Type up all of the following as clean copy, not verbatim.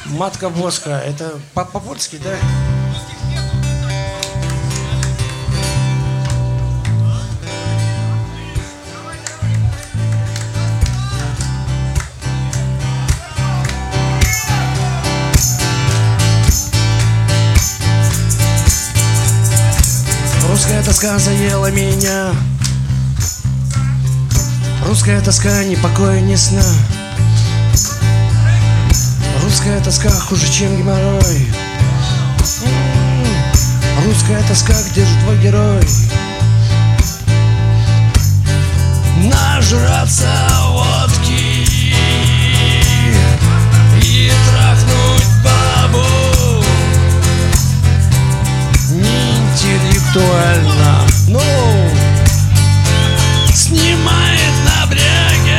Матка воска. Это по-польски, да? Русская тоска заела меня. Русская тоска ни покоя, ни сна. Русская тоска хуже, чем геморрой. Русская тоска, где же твой герой? Нажраться водки и трахнуть бабу. Не интеллектуально, но снимает напряги.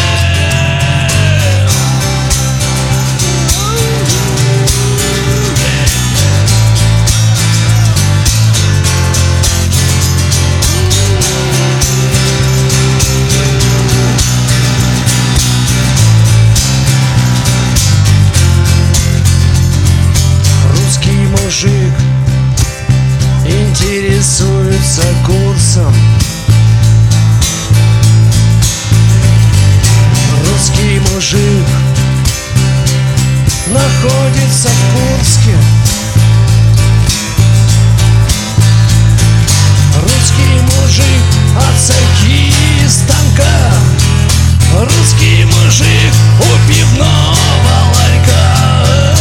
Русский мужик интересуется курсом. Русский мужик находится в Курске. Русский мужик от цехи и станка. Русский мужик у пивного ларька.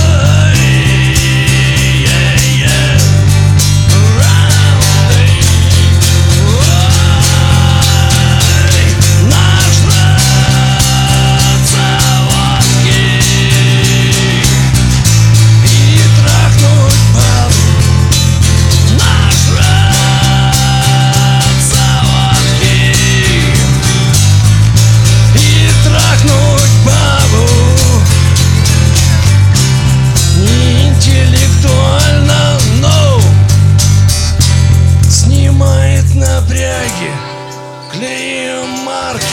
Клеим марки.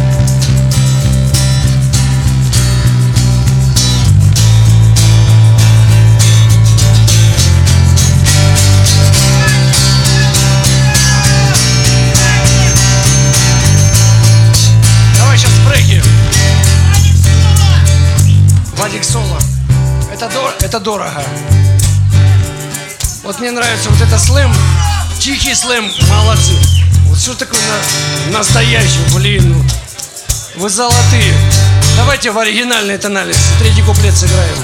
Давай сейчас брейки. Вадик Соло. Это дорого. Вот мне нравится вот это слэм. Тихий слэм. Молодцы. Вот что такое настоящий, блин. Вы золотые. Давайте в оригинальной тональности. Третий куплет сыграем.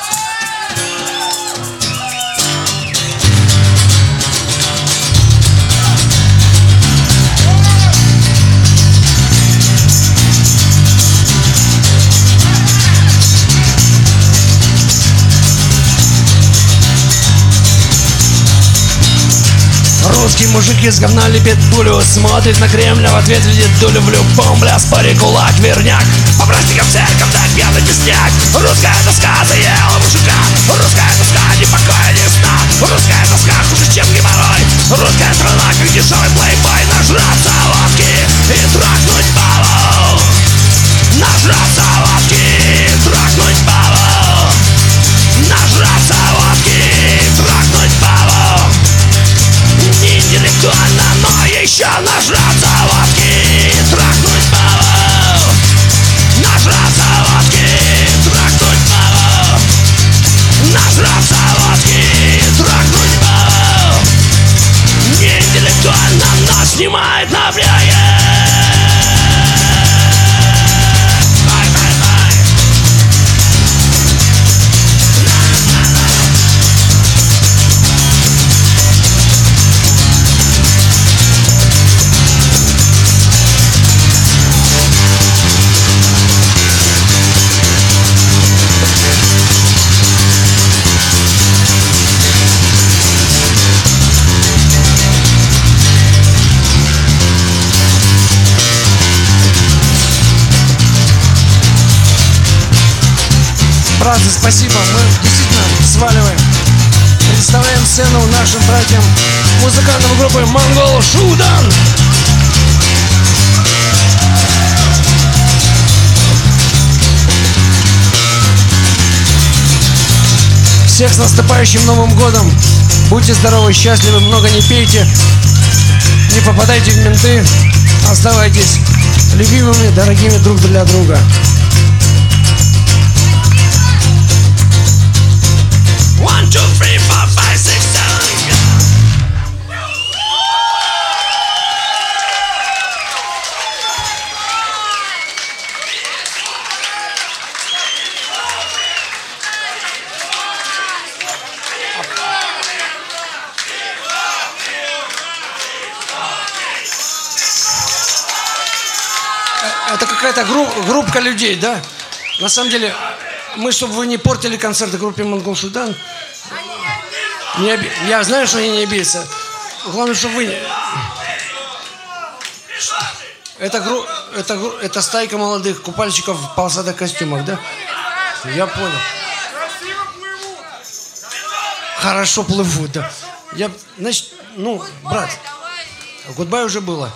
Русский мужик из говна лепит пулю. Смотрит на Кремль, а в ответ видит дулю. В любом бляспоре кулак, верняк. По праздникам церковь, да пьяный песняк. Русская тоска заела мужика. Русская тоска ни покоя, ни сна. Русская тоска хуже, чем геморрой. Русская страна, как дешевый плейбой. Нажраться водки и трахнуть бабу. Нажраться водки и трахнуть бабу. Нажраться водки и трахнуть бабу. Не интеллектуально, но еще нажраться водки и трахнуть бабу. Нажраться водки и трахнуть бабу. Нажраться водки и трахнуть бабу. Не интеллектуально, но снимает напряги. Братцы, спасибо, мы действительно сваливаем. Представляем сцену нашим братьям музыкантам группы Монгол Шудан. Всех с наступающим Новым годом. Будьте здоровы, счастливы, много не пейте. Не попадайте в менты. Оставайтесь любимыми, дорогими друг для друга. One, two, three, four, five, six, seven. Это какая-то группка людей, да? На самом деле, мы, чтобы вы не портили концерты группе Монгол Шудан, я знаю, что они не обидятся. Главное, чтобы вы... Это стайка молодых купальщиков в полосатых костюмах, да? Я понял. Хорошо плывут, да. Значит, брат, гудбай уже было.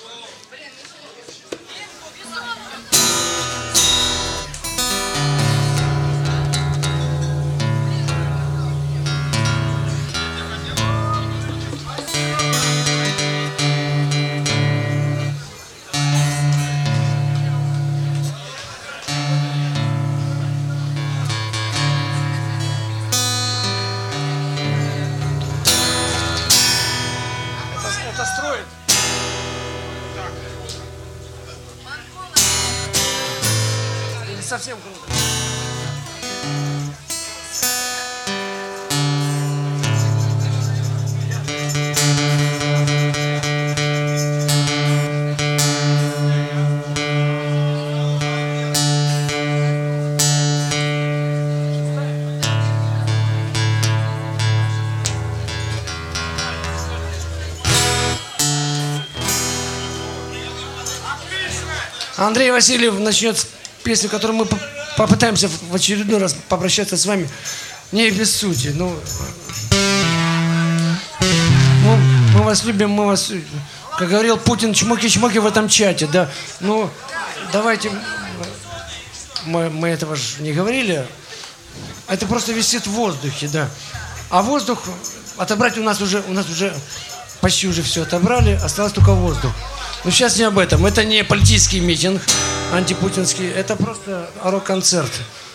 Это строит. Или совсем круто. Андрей Васильев начнет песню, которую мы попытаемся в очередной раз попрощаться с вами. Не без сути. Мы вас любим, мы вас... Как говорил Путин, чмоки-чмоки в этом чате, да. Давайте... Мы этого же не говорили. Это просто висит в воздухе, да. А воздух отобрать у нас уже почти уже все отобрали, осталось только воздух. Но сейчас не об этом. Это не политический митинг антипутинский, это просто рок-концерт.